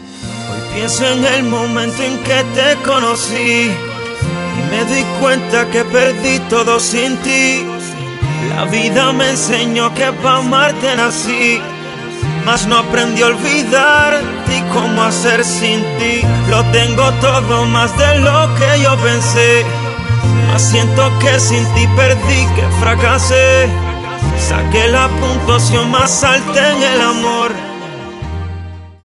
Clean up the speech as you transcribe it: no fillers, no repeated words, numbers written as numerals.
Hoy pienso en el momento en que te conocí y me di cuenta que perdí todo sin ti. La vida me enseñó que para amarte nací, mas no aprendí a olvidarte y cómo hacer sin ti. Lo tengo todo más de lo que yo pensé, mas siento que sin ti perdí, que fracasé. Saqué la puntuación más alta en el amor.